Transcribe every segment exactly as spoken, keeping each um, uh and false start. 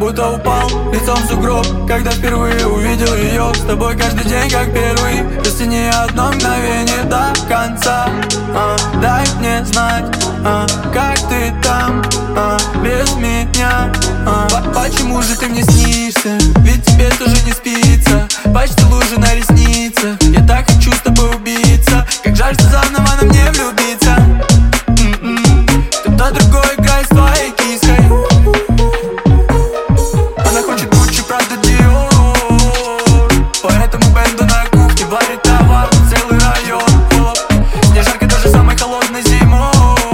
будто упал лицом в сугроб, когда впервые увидел ее. С тобой каждый день как первый, если не одно мгновение до конца. а, Дай мне знать, а, как ты там, а, без меня. а, Почему же ты мне снишься? Ведь тебе тоже не спится. Почти лужи на ресницах. Я так хочу с тобой убиться. Как жаль, что заново на мне влюбиться. Кто-то другой играет с твоей киской. Она хочет Гуччи, правда, Диор. Поэтому бенду на кухне варит товар целый район. Снежарка даже самой холодной зимой.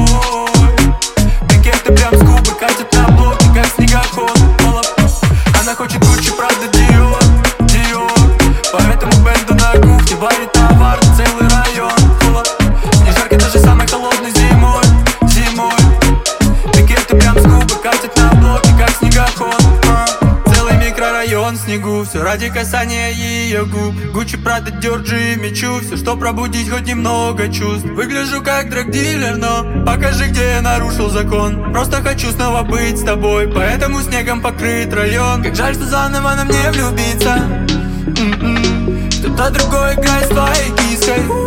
Букеты прям с губы катят на блоке, как снегоход. Она хочет Гуччи, правда, Диор, Диор. Поэтому бенду на кухне варит товар целый район. Снежарка даже самой холодной зимой, зимой. Букеты прям с губы катят на блоке, как снегоход. Целый микрорайон в снегу, все ради касания ее губ. Гуччи, Прада, Диор, Джимми Чу. Все, что пробудить хоть немного чувств. Выгляжу как драгдилер, но покажи, где я нарушил закон. Просто хочу снова быть с тобой, поэтому снегом покрыт район. Как жаль, что заново на мне влюбиться. Кто-то другой играет с твоей киской.